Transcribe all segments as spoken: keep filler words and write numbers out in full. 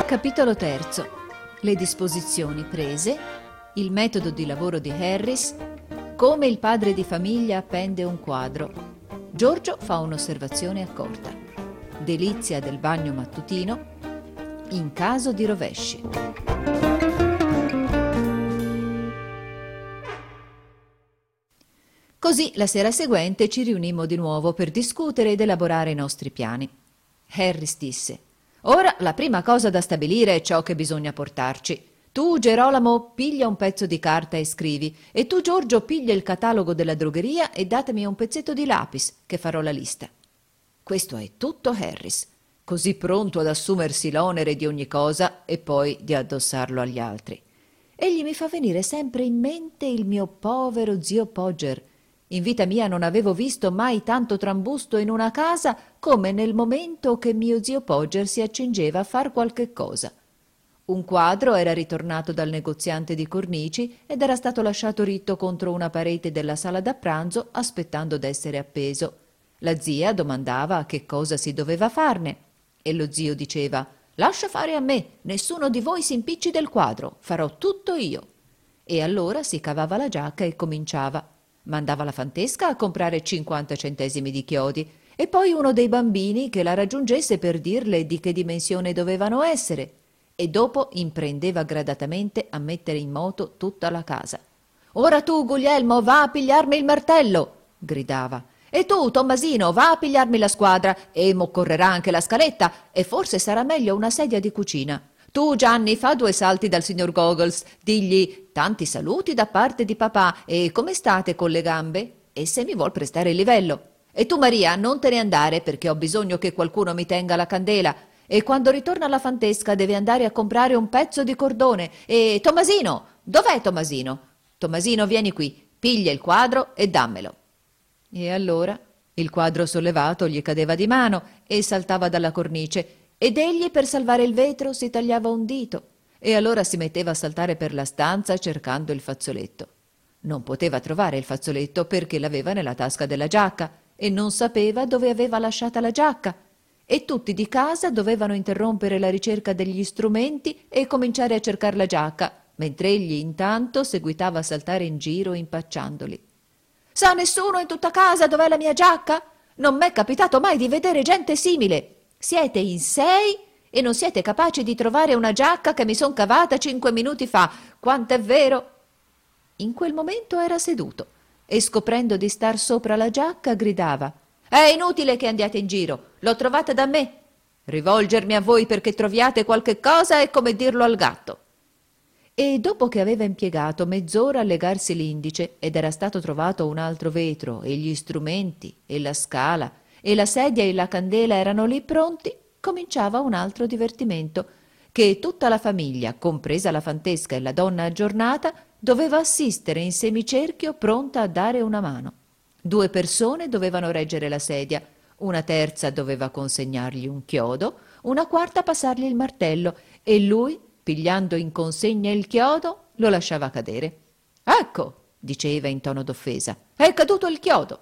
Capitolo terzo. Le disposizioni prese, il metodo di lavoro di Harris, come il padre di famiglia appende un quadro. Giorgio fa un'osservazione accorta. Delizia del bagno mattutino, in caso di rovesci. Così la sera seguente ci riunimmo di nuovo per discutere ed elaborare i nostri piani. Harris disse: «Ora la prima cosa da stabilire è ciò che bisogna portarci. Tu, Gerolamo, piglia un pezzo di carta e scrivi, e tu, Giorgio, piglia il catalogo della drogheria e datemi un pezzetto di lapis, che farò la lista». Questo è tutto Harris, così pronto ad assumersi l'onere di ogni cosa e poi di addossarlo agli altri. Egli mi fa venire sempre in mente il mio povero zio Podger. In vita mia non avevo visto mai tanto trambusto in una casa come nel momento che mio zio Podger si accingeva a far qualche cosa. Un quadro era ritornato dal negoziante di cornici ed era stato lasciato ritto contro una parete della sala da pranzo aspettando d'essere appeso. La zia domandava che cosa si doveva farne e lo zio diceva: «Lascia fare a me, nessuno di voi si impicci del quadro, farò tutto io». E allora si cavava la giacca e cominciava. Mandava la fantesca a comprare cinquanta centesimi di chiodi e poi uno dei bambini che la raggiungesse per dirle di che dimensione dovevano essere, e dopo imprendeva gradatamente a mettere in moto tutta la casa. «Ora tu, Guglielmo, va a pigliarmi il martello!» gridava. «E tu, Tommasino, va a pigliarmi la squadra, e m'occorrerà anche la scaletta, e forse sarà meglio una sedia di cucina. Tu, Gianni, fa due salti dal signor Goggles, digli: tanti saluti da parte di papà, e come state con le gambe? E se mi vuol prestare il livello. E tu, Maria, non te ne andare, perché ho bisogno che qualcuno mi tenga la candela, e quando ritorna la fantesca deve andare a comprare un pezzo di cordone. E Tommasino, dov'è Tommasino? Tommasino, vieni qui, piglia il quadro e dammelo». E allora il quadro sollevato gli cadeva di mano e saltava dalla cornice, ed egli per salvare il vetro si tagliava un dito, e allora si metteva a saltare per la stanza cercando il fazzoletto. Non poteva trovare il fazzoletto perché l'aveva nella tasca della giacca e non sapeva dove aveva lasciata la giacca, e tutti di casa dovevano interrompere la ricerca degli strumenti e cominciare a cercar la giacca, mentre egli intanto seguitava a saltare in giro impacciandoli. «Sa nessuno in tutta casa dov'è la mia giacca? Non m'è capitato mai di vedere gente simile. Siete in sei e non siete capaci di trovare una giacca che mi son cavata cinque minuti fa. Quant'è vero?» In quel momento era seduto e, scoprendo di star sopra la giacca, gridava: «È inutile che andiate in giro, l'ho trovata da me. Rivolgermi a voi perché troviate qualche cosa è come dirlo al gatto». E dopo che aveva impiegato mezz'ora a legarsi l'indice ed era stato trovato un altro vetro e gli strumenti e la scala e la sedia e la candela erano lì pronti, cominciava un altro divertimento, che tutta la famiglia, compresa la fantesca e la donna aggiornata, doveva assistere in semicerchio pronta a dare una mano. Due persone dovevano reggere la sedia, una terza doveva consegnargli un chiodo, una quarta passargli il martello, e lui, pigliando in consegna il chiodo, lo lasciava cadere. «Ecco», diceva in tono d'offesa, «è caduto il chiodo».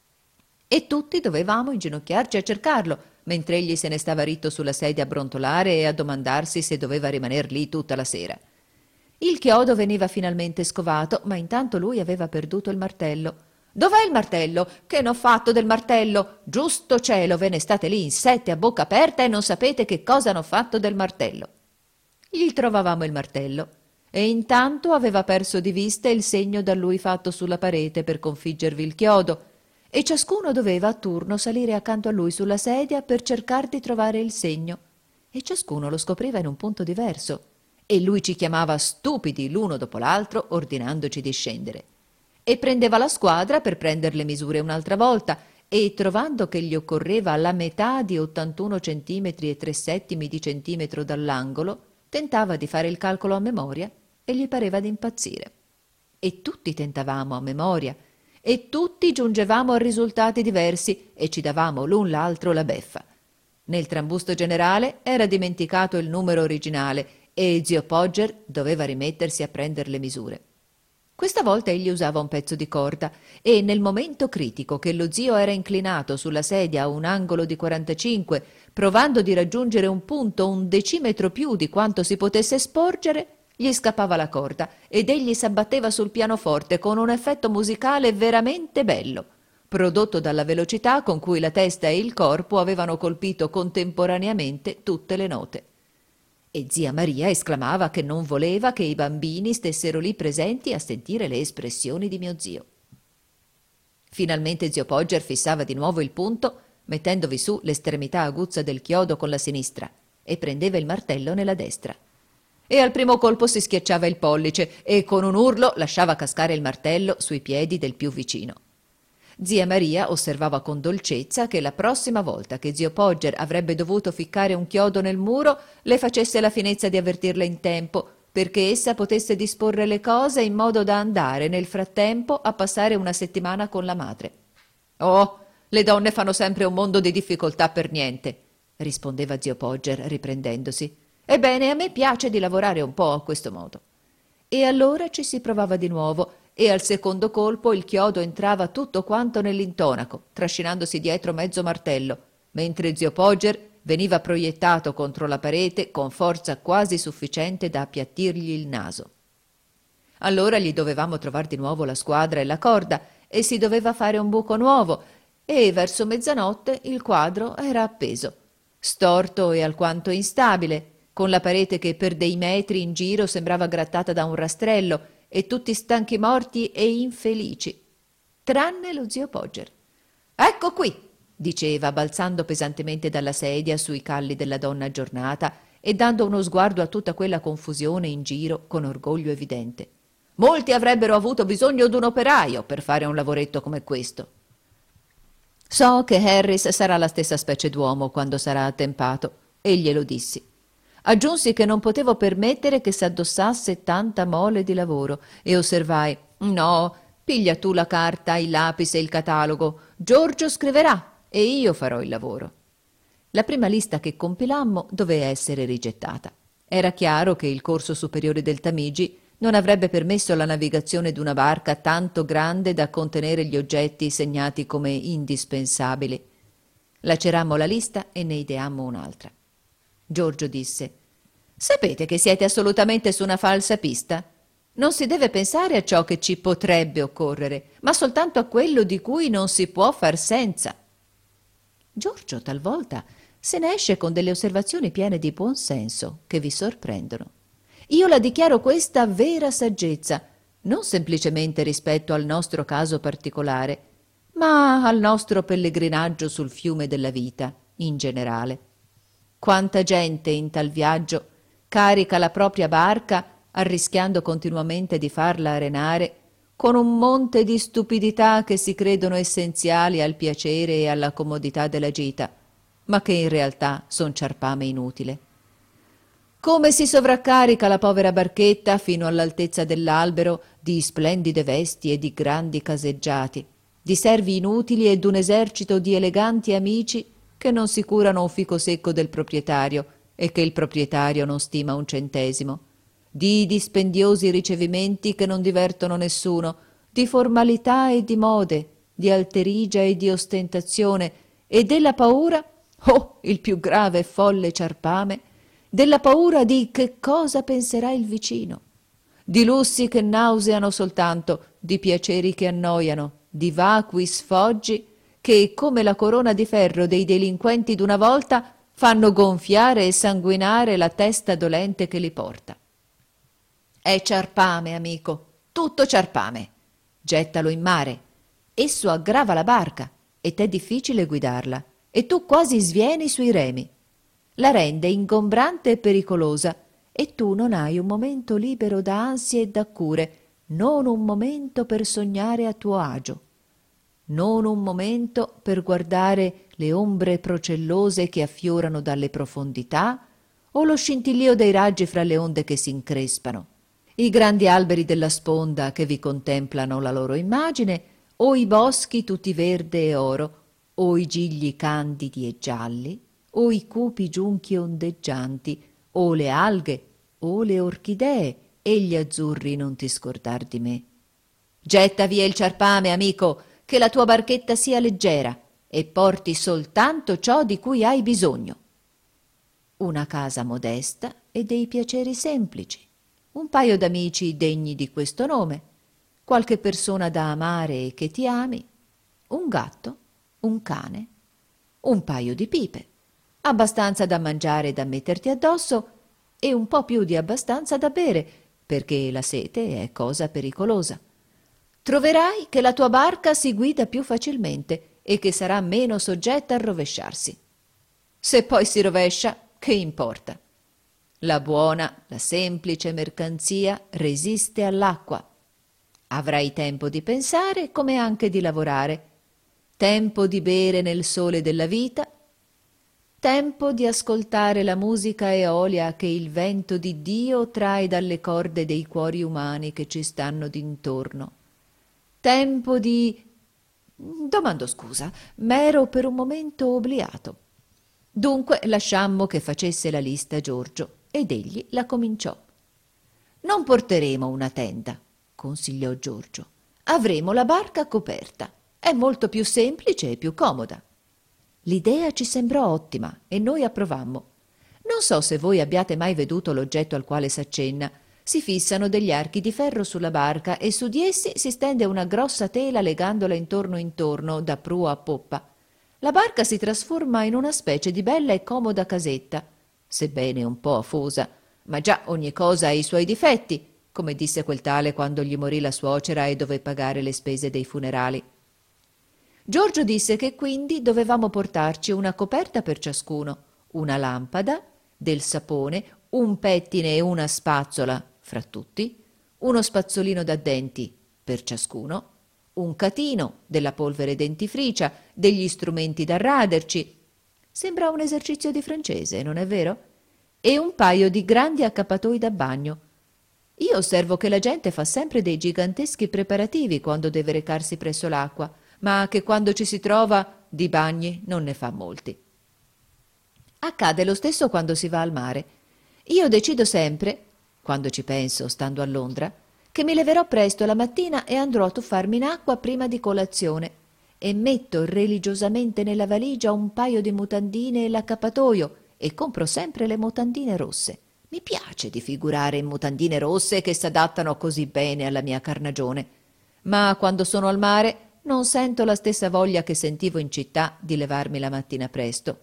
E tutti dovevamo inginocchiarci a cercarlo, mentre egli se ne stava ritto sulla sedia a brontolare e a domandarsi se doveva rimaner lì tutta la sera. Il chiodo veniva finalmente scovato, ma intanto lui aveva perduto il martello. «Dov'è il martello? Che n'ho fatto del martello? Giusto cielo, ve ne state lì in sette a bocca aperta e non sapete che cosa n'ho fatto del martello». Gli trovavamo il martello, e intanto aveva perso di vista il segno da lui fatto sulla parete per configgervi il chiodo, e ciascuno doveva a turno salire accanto a lui sulla sedia per cercar di trovare il segno, e ciascuno lo scopriva in un punto diverso, e lui ci chiamava stupidi l'uno dopo l'altro, ordinandoci di scendere. E prendeva la squadra per prender le misure un'altra volta, e trovando che gli occorreva la metà di ottantuno centimetri e tre settimi di centimetro dall'angolo, tentava di fare il calcolo a memoria e gli pareva di impazzire. E tutti tentavamo a memoria, e tutti giungevamo a risultati diversi e ci davamo l'un l'altro la beffa. Nel trambusto generale era dimenticato il numero originale e zio Podger doveva rimettersi a prender le misure. Questa volta egli usava un pezzo di corda e nel momento critico che lo zio era inclinato sulla sedia a un angolo di quarantacinque, provando di raggiungere un punto un decimetro più di quanto si potesse sporgere, gli scappava la corda ed egli s'abbatteva sul pianoforte con un effetto musicale veramente bello, prodotto dalla velocità con cui la testa e il corpo avevano colpito contemporaneamente tutte le note. E zia Maria esclamava che non voleva che i bambini stessero lì presenti a sentire le espressioni di mio zio. Finalmente zio Pogger fissava di nuovo il punto, mettendovi su l'estremità aguzza del chiodo con la sinistra e prendeva il martello nella destra. E al primo colpo si schiacciava il pollice e con un urlo lasciava cascare il martello sui piedi del più vicino. Zia Maria osservava con dolcezza che la prossima volta che zio Pogger avrebbe dovuto ficcare un chiodo nel muro le facesse la finezza di avvertirla in tempo, perché essa potesse disporre le cose in modo da andare nel frattempo a passare una settimana con la madre. «Oh, le donne fanno sempre un mondo di difficoltà per niente», rispondeva zio Pogger riprendendosi. «Ebbene, a me piace di lavorare un po' a questo modo». E allora ci si provava di nuovo, e al secondo colpo il chiodo entrava tutto quanto nell'intonaco, trascinandosi dietro mezzo martello, mentre zio Pogger veniva proiettato contro la parete con forza quasi sufficiente da appiattirgli il naso. Allora gli dovevamo trovar di nuovo la squadra e la corda, e si doveva fare un buco nuovo, e verso mezzanotte il quadro era appeso, storto e alquanto instabile, con la parete che per dei metri in giro sembrava grattata da un rastrello, e tutti stanchi morti e infelici, tranne lo zio Pogger. «Ecco qui», diceva, balzando pesantemente dalla sedia sui calli della donna aggiornata e dando uno sguardo a tutta quella confusione in giro con orgoglio evidente. «Molti avrebbero avuto bisogno d'un operaio per fare un lavoretto come questo». «So che Harris sarà la stessa specie d'uomo quando sarà attempato», e glielo dissi. Aggiunsi che non potevo permettere che s'addossasse tanta mole di lavoro e osservai: «No, piglia tu la carta, il lapis e il catalogo. Giorgio scriverà e io farò il lavoro». La prima lista che compilammo doveva essere rigettata. Era chiaro che il corso superiore del Tamigi non avrebbe permesso la navigazione d'una barca tanto grande da contenere gli oggetti segnati come indispensabili. Lacerammo la lista e ne ideammo un'altra. Giorgio disse: «Sapete che siete assolutamente su una falsa pista? Non si deve pensare a ciò che ci potrebbe occorrere, ma soltanto a quello di cui non si può far senza». Giorgio talvolta se ne esce con delle osservazioni piene di buon senso che vi sorprendono. Io la dichiaro questa vera saggezza, non semplicemente rispetto al nostro caso particolare, ma al nostro pellegrinaggio sul fiume della vita in generale. Quanta gente in tal viaggio carica la propria barca, arrischiando continuamente di farla arenare, con un monte di stupidità che si credono essenziali al piacere e alla comodità della gita, ma che in realtà son ciarpame inutile. Come si sovraccarica la povera barchetta fino all'altezza dell'albero di splendide vesti e di grandi caseggiati, di servi inutili e d'un esercito di eleganti amici che non si curano un fico secco del proprietario e che il proprietario non stima un centesimo, di dispendiosi ricevimenti che non divertono nessuno, di formalità e di mode, di alterigia e di ostentazione, e della paura, oh, il più grave e folle ciarpame, della paura di che cosa penserà il vicino, di lussi che nauseano soltanto, di piaceri che annoiano, di vacui sfoggi che, come la corona di ferro dei delinquenti d'una volta, fanno gonfiare e sanguinare la testa dolente che li porta. È ciarpame, amico, tutto ciarpame. Gettalo in mare. Esso aggrava la barca e t'è difficile guidarla, e tu quasi svieni sui remi. La rende ingombrante e pericolosa, e tu non hai un momento libero da ansie e da cure, non un momento per sognare a tuo agio. Non un momento per guardare le ombre procellose che affiorano dalle profondità o lo scintillio dei raggi fra le onde che si increspano, i grandi alberi della sponda che vi contemplano la loro immagine, o i boschi tutti verde e oro, o i gigli candidi e gialli, o i cupi giunchi ondeggianti, o le alghe, o le orchidee, e gli azzurri non ti scordar di me. Getta via il ciarpame, amico, che la tua barchetta sia leggera e porti soltanto ciò di cui hai bisogno. Una casa modesta e dei piaceri semplici, un paio d'amici degni di questo nome, qualche persona da amare e che ti ami, un gatto, un cane, un paio di pipe, abbastanza da mangiare e da metterti addosso e un po' più di abbastanza da bere, perché la sete è cosa pericolosa. Troverai che la tua barca si guida più facilmente e che sarà meno soggetta a rovesciarsi. Se poi si rovescia, che importa? La buona, la semplice mercanzia resiste all'acqua. Avrai tempo di pensare come anche di lavorare, tempo di bere nel sole della vita, tempo di ascoltare la musica eolia che il vento di Dio trae dalle corde dei cuori umani che ci stanno d'intorno, tempo di... Domando scusa, m'ero per un momento obliato. Dunque lasciammo che facesse la lista Giorgio ed egli la cominciò. Non porteremo una tenda, consigliò Giorgio. Avremo la barca coperta. È molto più semplice e più comoda. L'idea ci sembrò ottima e noi approvammo. Non so se voi abbiate mai veduto l'oggetto al quale s'accenna. Si fissano degli archi di ferro sulla barca e su di essi si stende una grossa tela legandola intorno intorno, da prua a poppa. La barca si trasforma in una specie di bella e comoda casetta, sebbene un po' afosa, ma già ogni cosa ha i suoi difetti, come disse quel tale quando gli morì la suocera e dové pagare le spese dei funerali. Giorgio disse che quindi dovevamo portarci una coperta per ciascuno, una lampada, del sapone, un pettine e una spazzola fra tutti, uno spazzolino da denti per ciascuno, un catino, della polvere dentifricia, degli strumenti da raderci. Sembra un esercizio di francese, non è vero? E un paio di grandi accappatoi da bagno. Io osservo che la gente fa sempre dei giganteschi preparativi quando deve recarsi presso l'acqua, ma che quando ci si trova di bagni non ne fa molti. Accade lo stesso quando si va al mare. Io decido sempre, quando ci penso stando a Londra, che mi leverò presto la mattina e andrò a tuffarmi in acqua prima di colazione e metto religiosamente nella valigia un paio di mutandine e l'accappatoio e compro sempre le mutandine rosse. Mi piace di figurare in mutandine rosse che s'adattano così bene alla mia carnagione, ma quando sono al mare non sento la stessa voglia che sentivo in città di levarmi la mattina presto.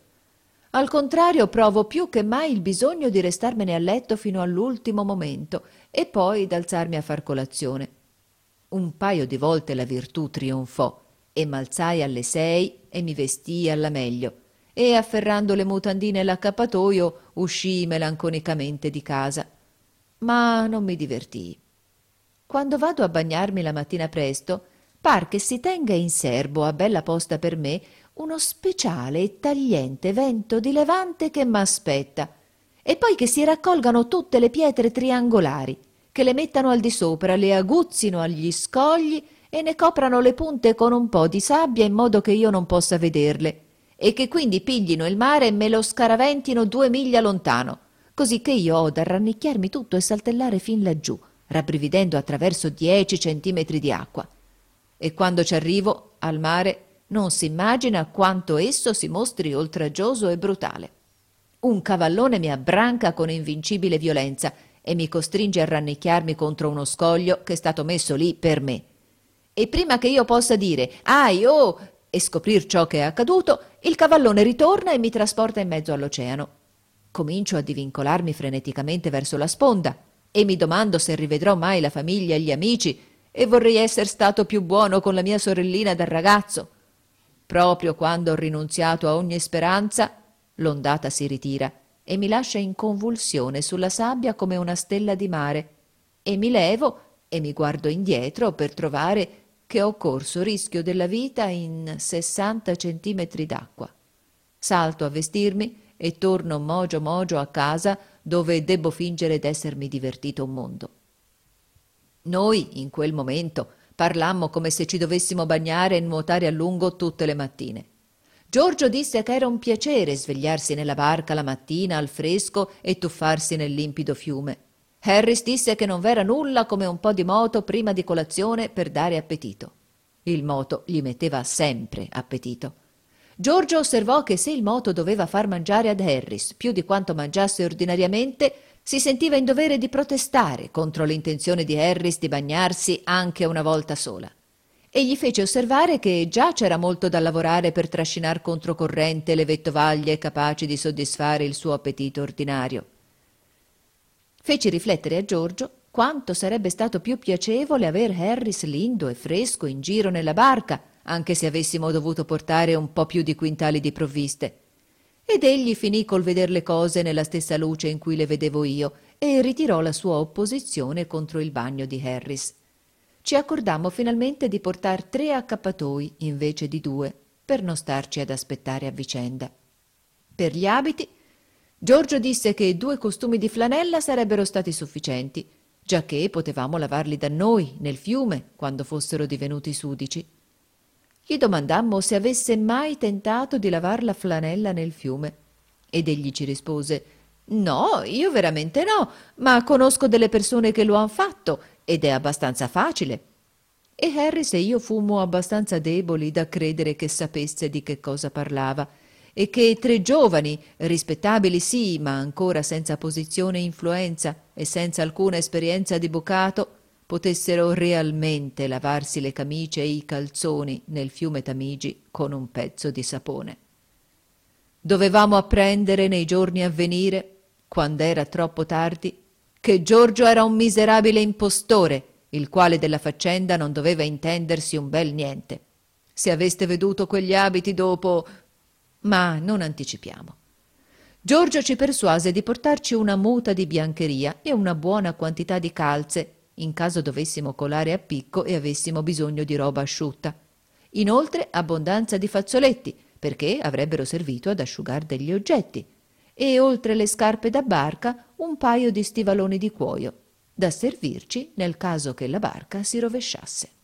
Al contrario, provo più che mai il bisogno di restarmene a letto fino all'ultimo momento e poi d'alzarmi a far colazione. Un paio di volte la virtù trionfò e m'alzai alle sei e mi vestii alla meglio e, afferrando le mutandine e l'accappatoio, uscii melanconicamente di casa. Ma non mi divertii. Quando vado a bagnarmi la mattina presto, par che si tenga in serbo a bella posta per me uno speciale e tagliente vento di levante che m'aspetta, e poi che si raccolgano tutte le pietre triangolari, che le mettano al di sopra, le aguzzino agli scogli e ne coprano le punte con un po' di sabbia in modo che io non possa vederle, e che quindi piglino il mare e me lo scaraventino due miglia lontano, così che io ho da rannicchiarmi tutto e saltellare fin laggiù, rabbrividendo attraverso dieci centimetri di acqua. E quando ci arrivo al mare non si immagina quanto esso si mostri oltraggioso e brutale. Un cavallone mi abbranca con invincibile violenza e mi costringe a rannicchiarmi contro uno scoglio che è stato messo lì per me. E prima che io possa dire «Ai, oh!» e scoprir ciò che è accaduto, il cavallone ritorna e mi trasporta in mezzo all'oceano. Comincio a divincolarmi freneticamente verso la sponda e mi domando se rivedrò mai la famiglia e gli amici, e vorrei essere stato più buono con la mia sorellina da ragazzo. Proprio quando ho rinunziato a ogni speranza, l'ondata si ritira e mi lascia in convulsione sulla sabbia come una stella di mare, e mi levo e mi guardo indietro per trovare che ho corso rischio della vita in sessanta centimetri d'acqua. Salto a vestirmi e torno mogio mogio a casa, dove debbo fingere d'essermi divertito un mondo. Noi, in quel momento, parlammo come se ci dovessimo bagnare e nuotare a lungo tutte le mattine. Giorgio disse che era un piacere svegliarsi nella barca la mattina al fresco e tuffarsi nel limpido fiume. Harris disse che non v'era nulla come un po' di moto prima di colazione per dare appetito. Il moto gli metteva sempre appetito. Giorgio osservò che se il moto doveva far mangiare ad Harris più di quanto mangiasse ordinariamente, si sentiva in dovere di protestare contro l'intenzione di Harris di bagnarsi anche una volta sola. E gli fece osservare che già c'era molto da lavorare per trascinar controcorrente le vettovaglie capaci di soddisfare il suo appetito ordinario. Feci riflettere a Giorgio quanto sarebbe stato più piacevole aver Harris lindo e fresco in giro nella barca, anche se avessimo dovuto portare un po' più di quintali di provviste. Ed egli finì col veder le cose nella stessa luce in cui le vedevo io e ritirò la sua opposizione contro il bagno di Harris. Ci accordammo finalmente di portar tre accappatoi invece di due, per non starci ad aspettare a vicenda. Per gli abiti, Giorgio disse che due costumi di flanella sarebbero stati sufficienti, giacché potevamo lavarli da noi, nel fiume, quando fossero divenuti sudici. Gli domandammo se avesse mai tentato di lavar la flanella nel fiume, ed egli ci rispose: «No, io veramente no, ma conosco delle persone che lo han fatto, ed è abbastanza facile». E Harris e io fummo abbastanza deboli da credere che sapesse di che cosa parlava, e che tre giovani, rispettabili sì, ma ancora senza posizione e influenza e senza alcuna esperienza di bucato, potessero realmente lavarsi le camicie e i calzoni nel fiume Tamigi con un pezzo di sapone. Dovevamo apprendere nei giorni a venire, quando era troppo tardi, che Giorgio era un miserabile impostore, il quale della faccenda non doveva intendersi un bel niente. Se aveste veduto quegli abiti dopo... Ma non anticipiamo. Giorgio ci persuase di portarci una muta di biancheria e una buona quantità di calze, in caso dovessimo colare a picco e avessimo bisogno di roba asciutta. Inoltre abbondanza di fazzoletti, perché avrebbero servito ad asciugar degli oggetti, e oltre le scarpe da barca un paio di stivaloni di cuoio, da servirci nel caso che la barca si rovesciasse.